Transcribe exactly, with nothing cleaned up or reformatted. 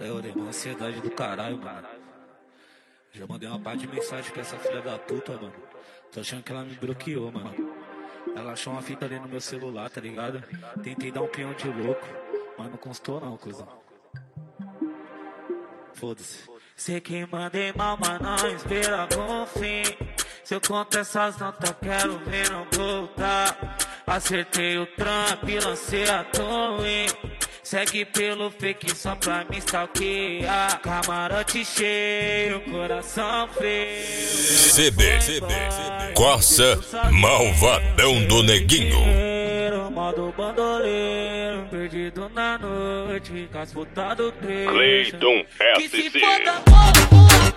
É, eu dei uma ansiedade do caralho, mano. Já mandei uma parte de mensagem pra essa filha da puta, mano. Tô achando que ela me bloqueou, mano. Ela achou uma fita ali no meu celular, tá ligado? Tentei dar um pinhão de louco, mas não constou não, cuzão. Foda-se. Sei que mandei mal, mas não espera com fim. Se eu conto essas notas, quero ver não voltar. Acertei o trampo e lancei a torre. Segue pelo fake só pra me stalkear. Camarote cheio, coração frio. C B, C B, Corsa, Malvadão do Neguinho. Modo bandoleiro, perdido na noite, casfutado trecho. Cleiton Que se S C. foda, porra, porra.